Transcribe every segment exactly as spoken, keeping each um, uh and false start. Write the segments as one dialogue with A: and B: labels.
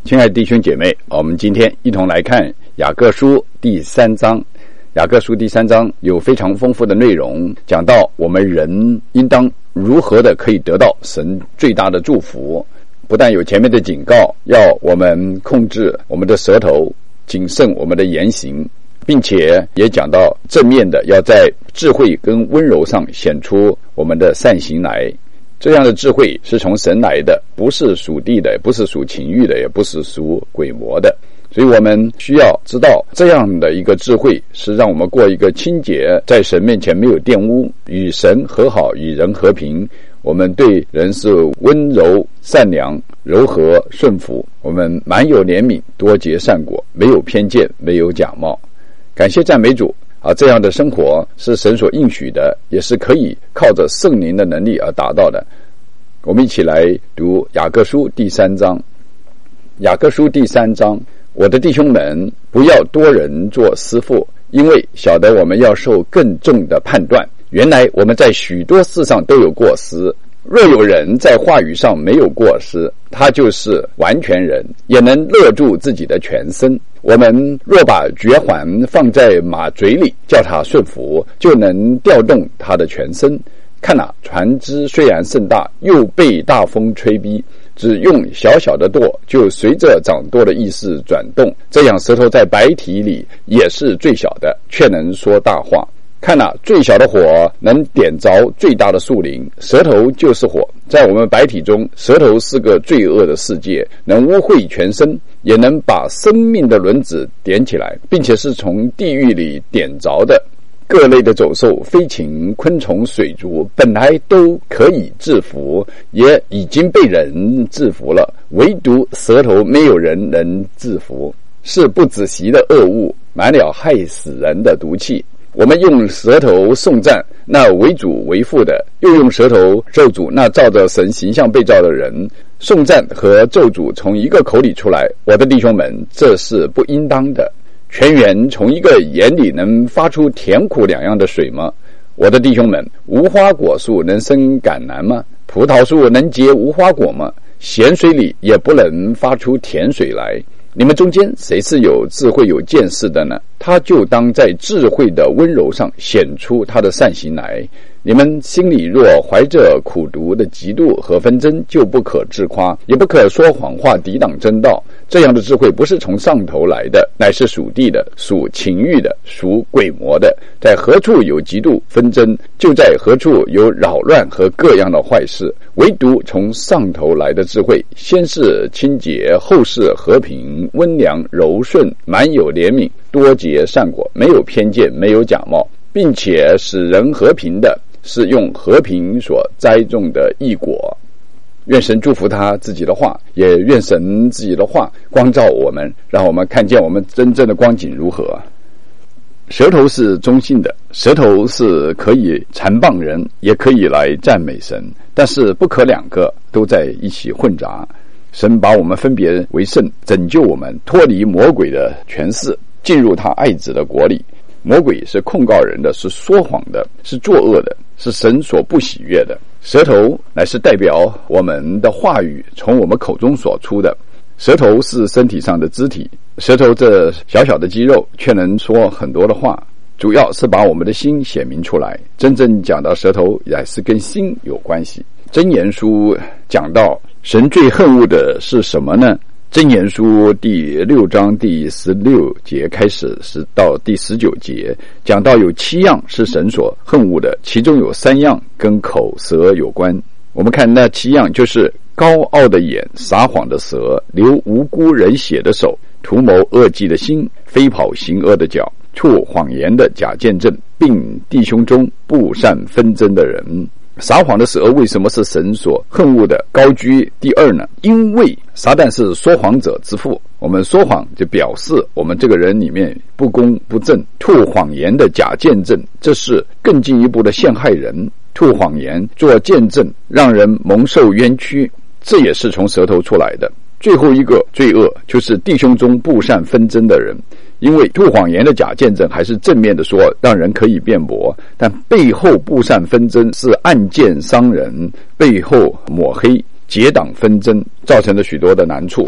A: 亲爱的弟兄姐妹，我们今天一同来看雅各书第三章。雅各书第三章有非常丰富的内容，讲到我们人应当如何的可以得到神最大的祝福。不但有前面的警告，要我们控制我们的舌头，谨慎我们的言行，并且也讲到正面的，要在智慧跟温柔上显出我们的善行来。这样的智慧是从神来的，不是属地的，也不是属情欲的，也不是属鬼魔的。所以我们需要知道，这样的一个智慧是让我们过一个清洁，在神面前没有玷污，与神和好，与人和平。我们对人是温柔、善良、柔和、顺服，我们满有怜悯，多结善果，没有偏见，没有假冒。感谢赞美主啊！这样的生活是神所应许的，也是可以靠着圣灵的能力而达到的。我们一起来读雅各书第三章。雅各书第三章，我的弟兄们，不要多人做师傅，因为晓得我们要受更重的判断。原来我们在许多事上都有过失，若有人在话语上没有过失，他就是完全人，也能勒住自己的全身。我们若把绝环放在马嘴里，叫它顺服，就能调动它的全身。看哪，船只虽然甚大，又被大风吹逼，只用小小的舵，就随着掌舵的意思转动。这样舌头在百体里也是最小的，却能说大话。看哪，最小的火能点着最大的树林，舌头就是火。在我们百体中，舌头是个罪恶的世界，能污秽全身，也能把生命的轮子点起来，并且是从地狱里点着的。各类的走兽、飞禽、昆虫、水族本来都可以制服，也已经被人制服了，唯独舌头没有人能制服，是不止息的恶物，满了害死人的毒气。我们用舌头颂赞那为主为父的，又用舌头咒诅那照着神形象被造的人。颂赞和咒诅从一个口里出来，我的弟兄们，这是不应当的。泉源从一个眼里能发出甜苦两样的水吗？我的弟兄们，无花果树能生橄榄吗？葡萄树能结无花果吗？咸水里也不能发出甜水来。你们中间谁是有智慧有见识的呢？他就当在智慧的温柔上显出他的善行来。你们心里若怀着苦毒的嫉妒和纷争，就不可自夸，也不可说谎话抵挡真道。这样的智慧不是从上头来的，乃是属地的，属情欲的，属鬼魔的。在何处有嫉妒纷争，就在何处有扰乱和各样的坏事。唯独从上头来的智慧，先是清洁，后是和平、温良、柔顺，满有怜悯，多结善果，没有偏见，没有假冒，并且使人和平的，是用和平所栽种的义果。愿神祝福他自己的话，也愿神自己的话光照我们，让我们看见我们真正的光景如何。舌头是中性的，舌头是可以缠谤人，也可以来赞美神，但是不可两个都在一起混杂。神把我们分别为圣，拯救我们脱离魔鬼的权势，进入他爱子的国里。魔鬼是控告人的，是说谎的，是作恶的，是神所不喜悦的。舌头乃是代表我们的话语从我们口中所出的。舌头是身体上的肢体，舌头这小小的肌肉却能说很多的话，主要是把我们的心显明出来。真正讲到舌头，也是跟心有关系。箴言书讲到神最恨恶的是什么呢？箴言书第六章第十六节开始是到第十九节，讲到有七样是神所恨恶的，其中有三样跟口舌有关。我们看那七样，就是高傲的眼、撒谎的舌、流无辜人血的手、图谋恶计的心、飞跑行恶的脚、吐谎言的假见证，并弟兄中不善纷争的人。撒谎的舌为什么是神所恨恶的，高居第二呢？因为撒旦是说谎者之父，我们说谎就表示我们这个人里面不公不正。吐谎言的假见证，这是更进一步的陷害人。吐谎言做见证，让人蒙受冤屈，这也是从舌头出来的。最后一个罪恶就是弟兄中不善纷争的人，因为吐谎言的假见证还是正面的说，让人可以辩驳，但背后不善纷争是暗箭伤人，背后抹黑结党纷争，造成了许多的难处。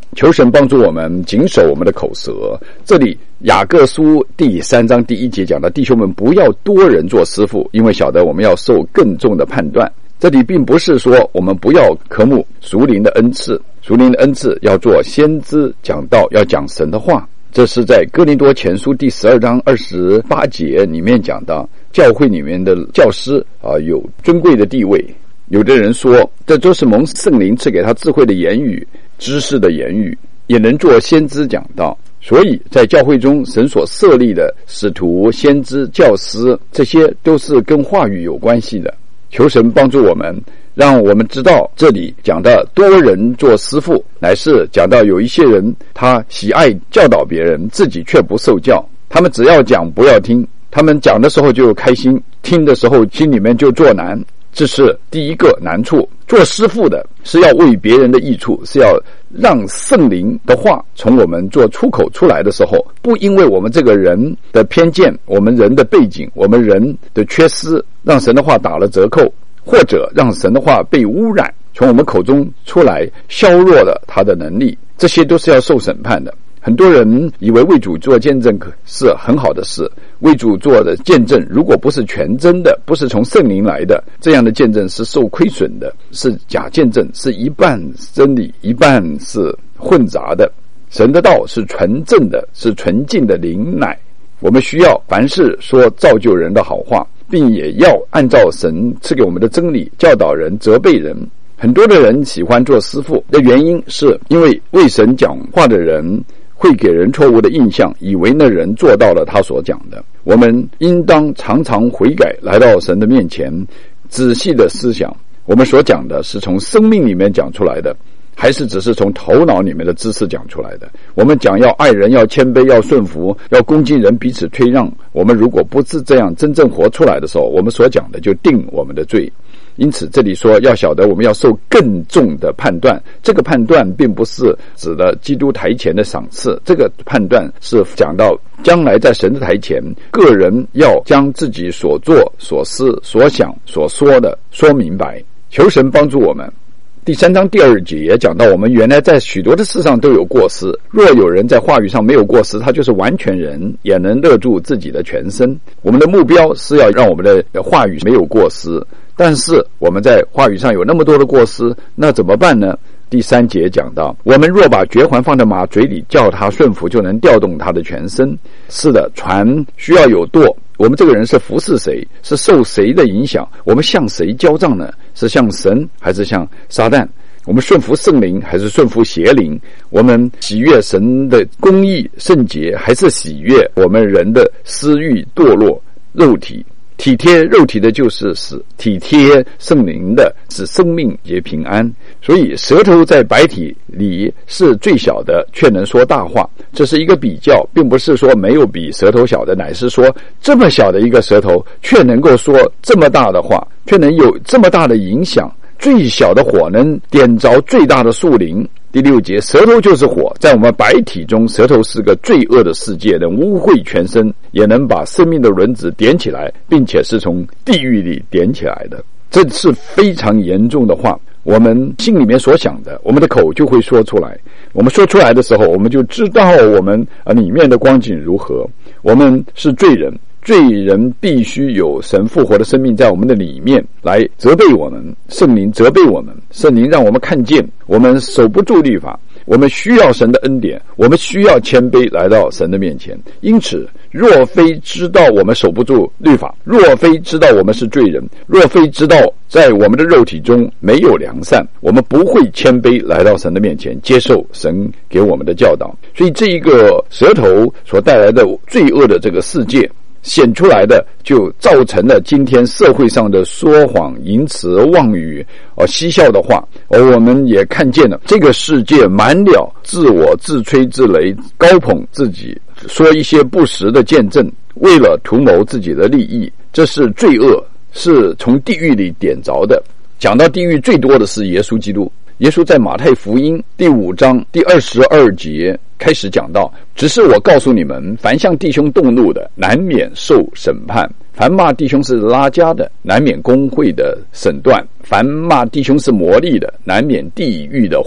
A: 求神帮助我们谨守我们的口舌。这里雅各书第三章第一节讲到，弟兄们不要多人做师傅，因为晓得我们要受更重的判断。这里并不是说我们不要科目属灵的恩赐，属灵的恩赐要做先知，讲道要讲神的话。这是在哥林多前书第十二章二十八节里面讲到，教会里面的教师啊有尊贵的地位。有的人说，这都是蒙圣灵赐给他智慧的言语、知识的言语，也能做先知讲道。所以在教会中，神所设立的使徒、先知、教师，这些都是跟话语有关系的。求神帮助我们，让我们知道这里讲到多人做师傅，乃是讲到有一些人他喜爱教导别人，自己却不受教。他们只要讲不要听，他们讲的时候就开心，听的时候心里面就作难。这是第一个难处。做师傅的是要为别人的益处，是要让圣灵的话从我们做出口出来的时候，不因为我们这个人的偏见，我们人的背景，我们人的缺失，让神的话打了折扣，或者让神的话被污染，从我们口中出来削弱了他的能力，这些都是要受审判的。很多人以为为主做见证是很好的事，为主做的见证如果不是全真的，不是从圣灵来的，这样的见证是受亏损的，是假见证，是一半真理，一半是混杂的。神的道是纯正的，是纯净的灵奶。我们需要凡事说造就人的好话，并也要按照神赐给我们的真理教导人、责备人。很多的人喜欢做师傅的原因，是因为为神讲话的人会给人错误的印象，以为那人做到了他所讲的。我们应当常常悔改，来到神的面前，仔细的思想我们所讲的是从生命里面讲出来的，还是只是从头脑里面的知识讲出来的。我们讲要爱人，要谦卑，要顺服，要恭敬人，彼此退让，我们如果不是这样真正活出来的时候，我们所讲的就定我们的罪。因此这里说要晓得我们要受更重的判断，这个判断并不是指的基督台前的赏赐，这个判断是讲到将来在神的台前，个人要将自己所做所思所想所说的说明白。求神帮助我们。第三章第二节也讲到，我们原来在许多的事上都有过失，若有人在话语上没有过失，他就是完全人，也能勒住自己的全身。我们的目标是要让我们的话语没有过失，但是我们在话语上有那么多的过失，那怎么办呢？第三节讲到，我们若把绝环放在马嘴里，叫它顺服，就能调动它的全身。是的，船需要有舵，我们这个人是服侍谁，是受谁的影响，我们向谁交账呢？是向神还是向撒旦？我们顺服圣灵还是顺服邪灵？我们喜悦神的公义圣洁，还是喜悦我们人的私欲堕落肉体？体贴肉体的就是死，体贴圣灵的是生命也平安。所以舌头在百体里是最小的，却能说大话，这是一个比较，并不是说没有比舌头小的，乃是说这么小的一个舌头却能够说这么大的话，却能有这么大的影响。最小的火能点着最大的树林。第六节，舌头就是火，在我们百体中，舌头是个罪恶的世界，能污秽全身，也能把生命的轮子点起来，并且是从地狱里点起来的。这是非常严重的话，我们心里面所想的，我们的口就会说出来。我们说出来的时候，我们就知道我们里面的光景如何。我们是罪人，罪人必须有神复活的生命在我们的里面来责备我们，圣灵责备我们，圣灵让我们看见我们守不住律法，我们需要神的恩典，我们需要谦卑来到神的面前。因此若非知道我们守不住律法，若非知道我们是罪人，若非知道在我们的肉体中没有良善，我们不会谦卑来到神的面前，接受神给我们的教导。所以这一个舌头所带来的罪恶的这个世界显出来的，就造成了今天社会上的说谎、淫词、妄语、哦嬉笑的话。而我们也看见了这个世界满了自我自吹自擂，高捧自己，说一些不实的见证，为了图谋自己的利益。这是罪恶，是从地狱里点着的。讲到地狱最多的是耶稣基督。耶稣在马太福音第五章第二十二节开始讲到，只是我告诉你们，凡向弟兄动怒的，难免受审判；凡骂弟兄是拉加的，难免公会的审断；凡骂弟兄是魔力的，难免地狱的火。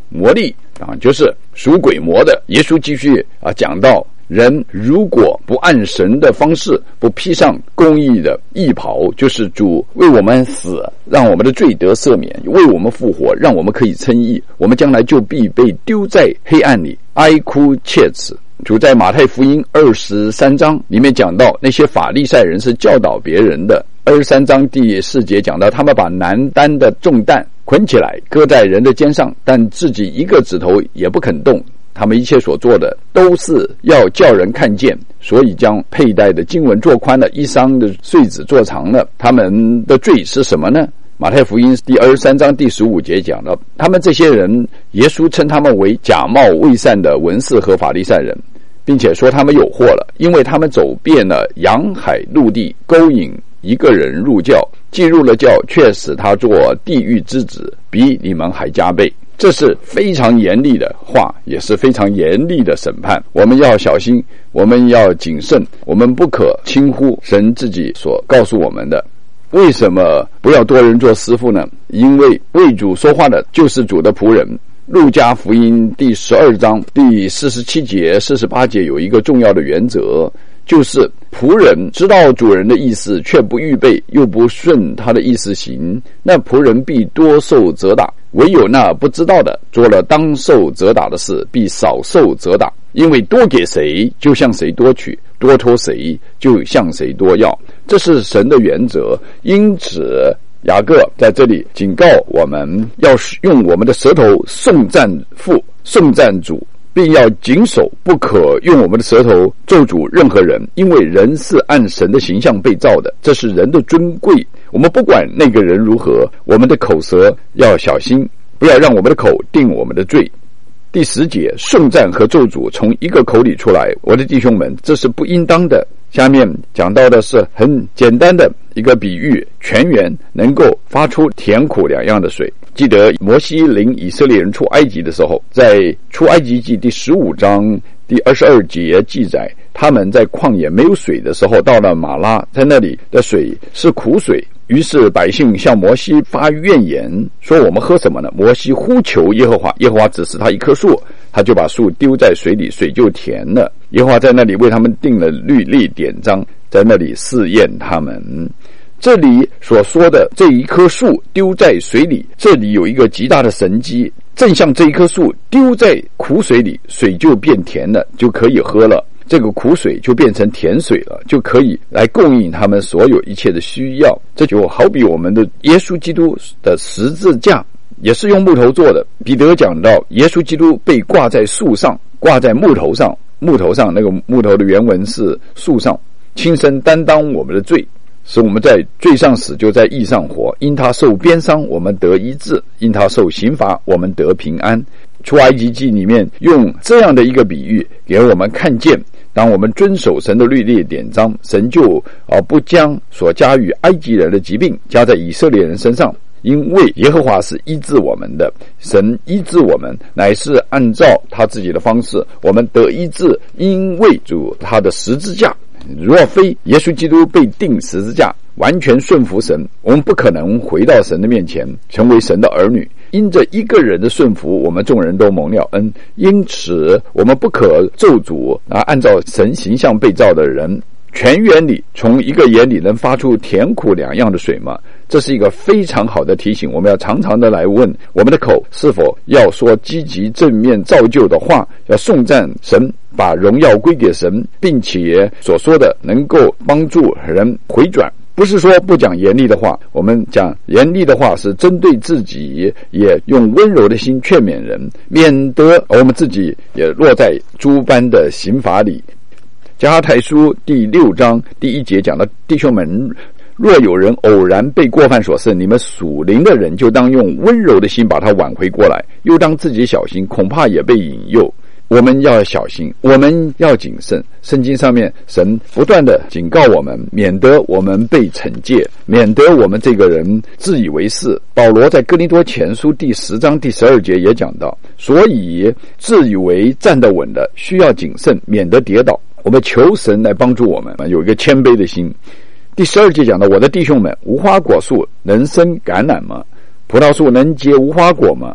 A: 魔力啊，就是属鬼魔的。耶稣继续啊讲到，人如果不按神的方式，不披上公义的义袍，就是主为我们死，让我们的罪得赦免，为我们复活，让我们可以称义，我们将来就必被丢在黑暗里，哀哭切齿。主在马太福音二十三章里面讲到，那些法利赛人是教导别人的。二十三章第四节讲到，他们把难担的重担捆起来，搁在人的肩上，但自己一个指头也不肯动。他们一切所做的都是要叫人看见，所以将佩戴的经文做宽了，衣裳的穗子做长了。他们的罪是什么呢？马太福音第二十三章第十五节讲到，他们这些人，耶稣称他们为假冒伪善的文士和法利赛人，并且说他们有祸了，因为他们走遍了洋海陆地，勾引一个人入教，既入了教，却使他做地狱之子，比你们还加倍。这是非常严厉的话，也是非常严厉的审判。我们要小心，我们要谨慎，我们不可轻忽神自己所告诉我们的。为什么不要多人做师傅呢？因为为主说话的就是主的仆人。路加福音第十二章第四十七节、四十八节有一个重要的原则，就是仆人知道主人的意思，却不预备，又不顺他的意思行，那仆人必多受责打。唯有那不知道的，做了当受责打的事，必少受责打。因为多给谁，就向谁多取；多托谁，就向谁多要。这是神的原则。因此雅各在这里警告我们，要用我们的舌头颂赞父、颂赞主，并要谨守，不可用我们的舌头咒诅任何人，因为人是按神的形象被造的，这是人的尊贵。我们不管那个人如何，我们的口舌要小心，不要让我们的口定我们的罪。第十节，颂赞和咒诅从一个口里出来，我的弟兄们，这是不应当的。下面讲到的是很简单的一个比喻，泉源能够发出甜苦两样的水。记得摩西领以色列人出埃及的时候，在出埃及记第十五章第二十二节记载，他们在旷野没有水的时候，到了马拉，在那里的水是苦水。于是百姓向摩西发怨言，说我们喝什么呢？摩西呼求耶和华，耶和华指示他一棵树，他就把树丢在水里，水就甜了。耶和华在那里为他们定了律例典章，在那里试验他们。这里所说的这一棵树丢在水里，这里有一个极大的神迹，正像这一棵树丢在苦水里，水就变甜了，就可以喝了。这个苦水就变成甜水了，就可以来供应他们所有一切的需要。这就好比我们的耶稣基督的十字架也是用木头做的。彼得讲到耶稣基督被挂在树上，挂在木头上，木头上那个木头的原文是树上，亲身担当我们的罪，使我们在罪上死，就在义上活。因他受鞭伤，我们得医治；因他受刑罚，我们得平安。出埃及记里面用这样的一个比喻给我们看见，当我们遵守神的律例典章，神就啊不将所加于埃及人的疾病加在以色列人身上，因为耶和华是医治我们的。神医治我们乃是按照他自己的方式，我们得医治，因为主他的十字架。若非耶稣基督被钉十字架，完全顺服神，我们不可能回到神的面前，成为神的儿女。因着一个人的顺服，我们众人都蒙了恩。因此我们不可咒诅啊按照神形象被造的人。泉源里从一个眼里能发出甜苦两样的水吗？这是一个非常好的提醒，我们要常常的来问我们的口是否要说积极正面造就的话，要颂赞神，把荣耀归给神，并且所说的能够帮助人回转。不是说不讲严厉的话，我们讲严厉的话是针对自己，也用温柔的心劝勉人，免得我们自己也落在诸般的刑罚里。加拉太书第六章第一节讲到，弟兄们，若有人偶然被过犯所胜，你们属灵的人就当用温柔的心把他挽回过来，又当自己小心，恐怕也被引诱。我们要小心，我们要谨慎。圣经上面神不断的警告我们，免得我们被惩戒，免得我们这个人自以为是。保罗在哥林多前书第十章第十二节也讲到，所以自以为站得稳的需要谨慎，免得跌倒。我们求神来帮助我们，有一个谦卑的心。第十二节讲到，我的弟兄们，无花果树能生橄榄吗？葡萄树能结无花果吗？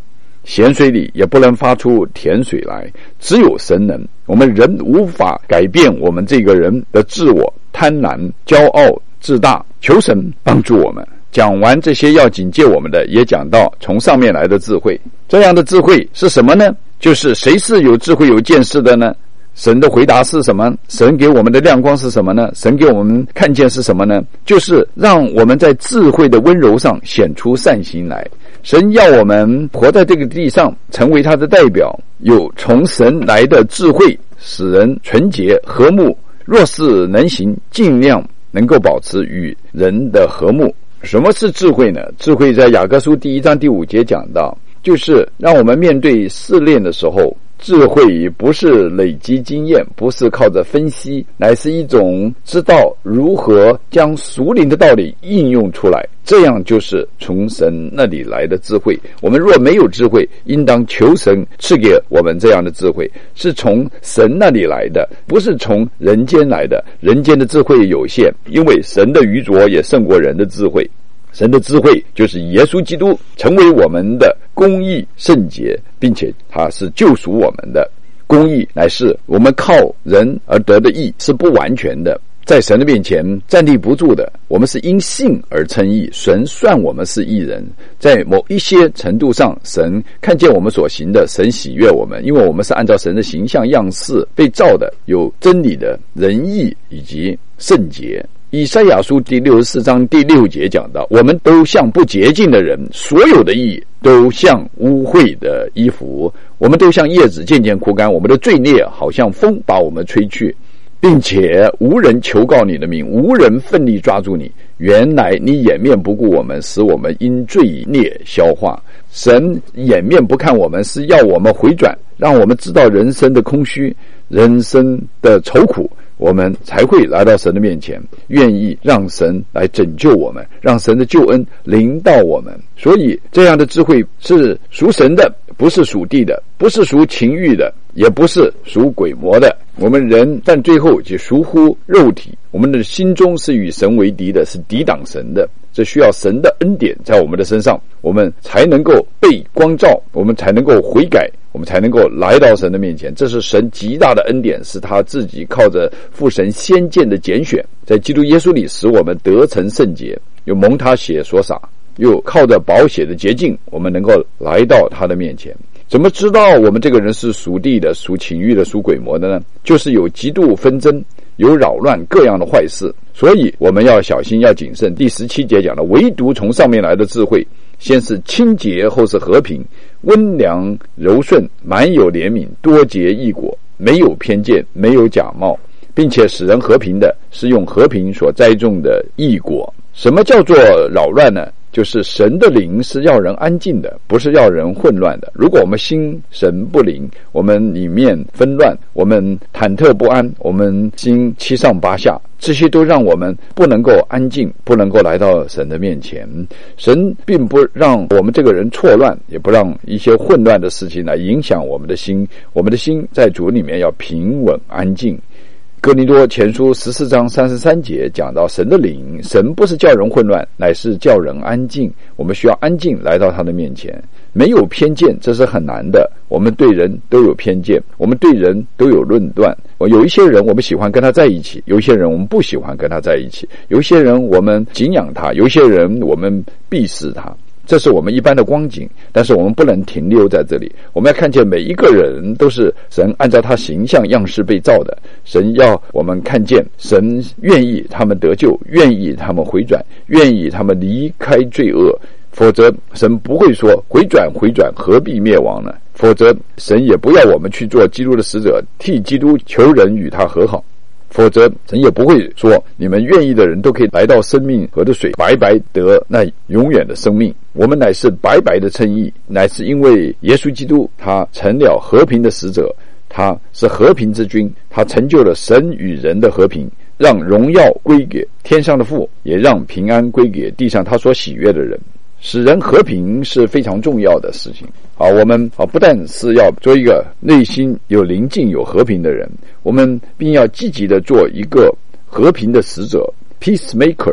A: 咸水里也不能发出甜水来，只有神能。我们人无法改变我们这个人的自我、贪婪、骄傲、自大，求神帮助我们。讲完这些要警戒我们的，也讲到从上面来的智慧。这样的智慧是什么呢？就是谁是有智慧有见识的呢？神的回答是什么？神给我们的亮光是什么呢？神给我们看见是什么呢？就是让我们在智慧的温柔上显出善行来。神要我们活在这个地上，成为他的代表，有从神来的智慧，使人纯洁和睦。若是能行，尽量能够保持与人的和睦。什么是智慧呢？智慧在雅各书第一章第五节讲到，就是让我们面对试炼的时候，智慧不是累积经验，不是靠着分析，乃是一种知道如何将属灵的道理应用出来，这样就是从神那里来的智慧。我们若没有智慧，应当求神赐给我们这样的智慧，是从神那里来的，不是从人间来的。人间的智慧有限，因为神的愚拙也胜过人的智慧。神的智慧就是耶稣基督成为我们的公义圣洁，并且他是救赎我们的。公义乃是我们靠人而得的义，是不完全的，在神的面前站立不住的。我们是因信而称义，神算我们是义人。在某一些程度上，神看见我们所行的，神喜悦我们，因为我们是按照神的形象样式被造的，有真理的仁义以及圣洁。以赛亚书第六十四章第六节讲到，我们都像不洁净的人，所有的义都像污秽的衣服，我们都像叶子渐渐枯干，我们的罪孽好像风把我们吹去，并且无人求告你的名，无人奋力抓住你。原来你掩面不顾我们，使我们因罪孽消化。神掩面不看我们，是要我们回转，让我们知道人生的空虚，人生的愁苦，我们才会来到神的面前，愿意让神来拯救我们，让神的救恩临到我们。所以这样的智慧是属神的，不是属地的，不是属情欲的，也不是属鬼魔的。我们人但最后就属乎肉体，我们的心中是与神为敌的，是抵挡神的。这需要神的恩典在我们的身上，我们才能够被光照，我们才能够悔改，我们才能够来到神的面前。这是神极大的恩典，是他自己靠着父神先见的拣选，在基督耶稣里使我们得成圣洁，又蒙他血所洒，又靠着宝血的洁净，我们能够来到他的面前。怎么知道我们这个人是属地的、属情欲的、属鬼魔的呢？就是有极度纷争，有扰乱各样的坏事，所以我们要小心，要谨慎。第十七节讲了，唯独从上面来的智慧，先是清洁，后是和平，温良柔顺，满有怜悯，多结义果，没有偏见，没有假冒，并且使人和平的，是用和平所栽种的义果。什么叫做扰乱呢？就是神的灵是要人安静的，不是要人混乱的。如果我们心神不灵，我们里面纷乱，我们忐忑不安，我们心七上八下，这些都让我们不能够安静，不能够来到神的面前。神并不让我们这个人错乱，也不让一些混乱的事情来影响我们的心。我们的心在主里面要平稳安静。哥林多前书十四章三十三节讲到神的灵，神不是叫人混乱，乃是叫人安静。我们需要安静来到他的面前，没有偏见，这是很难的。我们对人都有偏见，我们对人都有论断。有一些人我们喜欢跟他在一起，有一些人我们不喜欢跟他在一起，有一些人我们敬仰他，有一些人我们鄙视他。这是我们一般的光景，但是我们不能停留在这里。我们要看见每一个人都是神按照他形象样式被造的，神要我们看见神愿意他们得救，愿意他们回转，愿意他们离开罪恶，否则神不会说回转回转何必灭亡呢？否则神也不要我们去做基督的使者，替基督求人与他和好，否则神也不会说你们愿意的人都可以来到生命河的水，白白得那永远的生命。我们乃是白白的称义，乃是因为耶稣基督他成了和平的使者，他是和平之君，他成就了神与人的和平，让荣耀归给天上的父，也让平安归给地上他所喜悦的人。使人和平是非常重要的事情。好，我们啊不但是要做一个内心有宁静有和平的人，我们并要积极的做一个和平的使者 peacemaker。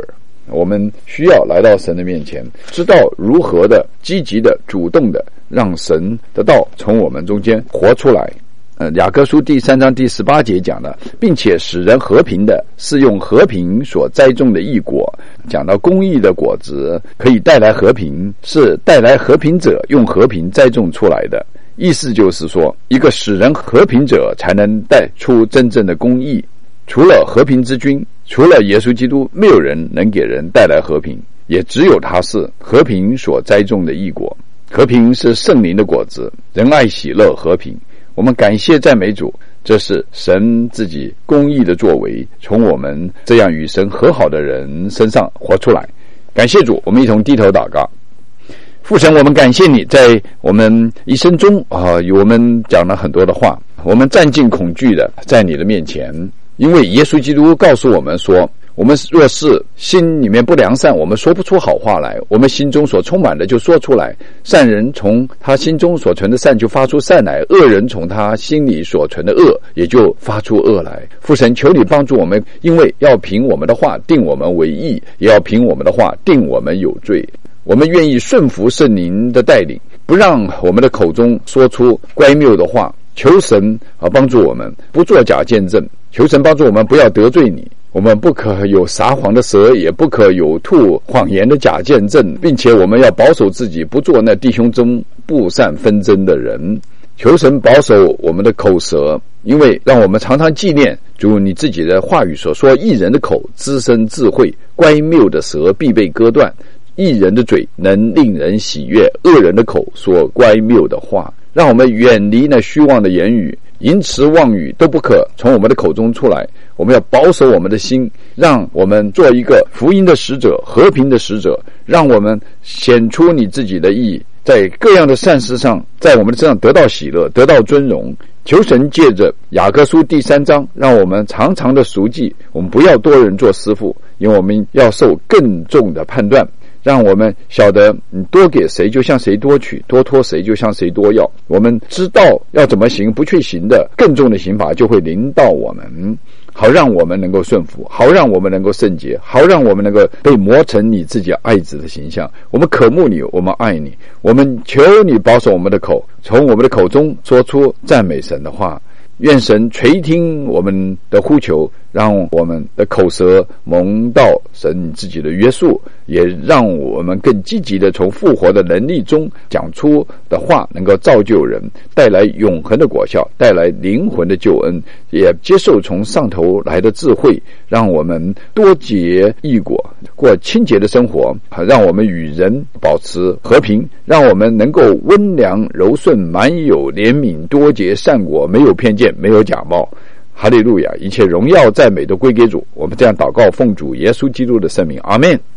A: 我们需要来到神的面前，知道如何的积极的主动的让神的道从我们中间活出来。呃，雅各书第三章第十八节讲的，并且使人和平的是用和平所栽种的义果。讲到公义的果子可以带来和平，是带来和平者用和平栽种出来的。意思就是说，一个使人和平者才能带出真正的公义。除了和平之君，除了耶稣基督，没有人能给人带来和平，也只有他是和平所栽种的义果。和平是圣灵的果子，仁爱、喜乐、和平。我们感谢赞美主，这是神自己公义的作为，从我们这样与神和好的人身上活出来。感谢主，我们一同低头祷告。父神，我们感谢你，在我们一生中啊，我们讲了很多的话，我们战尽恐惧的在你的面前，因为耶稣基督告诉我们说，我们若是心里面不良善，我们说不出好话来，我们心中所充满的就说出来。善人从他心中所存的善就发出善来，恶人从他心里所存的恶也就发出恶来。父神，求你帮助我们，因为要凭我们的话定我们为义，也要凭我们的话定我们有罪。我们愿意顺服圣灵的带领，不让我们的口中说出乖谬的话。求神啊帮助我们不作假见证，求神帮助我们不要得罪你。我们不可有撒谎的舌，也不可有吐谎言的假见证，并且我们要保守自己，不做那弟兄中不善纷争的人。求神保守我们的口舌，因为让我们常常纪念主你自己的话语所说，义人的口滋生智慧，乖谬的舌必被割断。义人的嘴能令人喜悦，恶人的口说乖谬的话。让我们远离那虚妄的言语，淫词妄语都不可从我们的口中出来。我们要保守我们的心，让我们做一个福音的使者，和平的使者，让我们显出你自己的义，在各样的善事上，在我们的身上得到喜乐，得到尊荣。求神借着雅各书第三章，让我们常常的赎记，我们不要多人做师傅，因为我们要受更重的判断。让我们晓得你多给谁就向谁多取，多托谁就向谁多要。我们知道要怎么行，不去行的更重的刑罚就会临到我们，好让我们能够顺服，好让我们能够圣洁，好让我们能够被磨成你自己爱子的形象。我们渴慕你，我们爱你，我们求你保守我们的口，从我们的口中说出赞美神的话。愿神垂听我们的呼求，让我们的口舌蒙到神自己的约束，也让我们更积极的从复活的能力中讲出的话能够造就人，带来永恒的果效，带来灵魂的救恩，也接受从上头来的智慧，让我们多结义果，过清洁的生活，让我们与人保持和平，让我们能够温良柔顺，满有怜悯，多结善果，没有偏见，没有假冒。哈利路亚！一切荣耀赞美都归给主。我们这样祷告，奉主耶稣基督的圣名，阿们。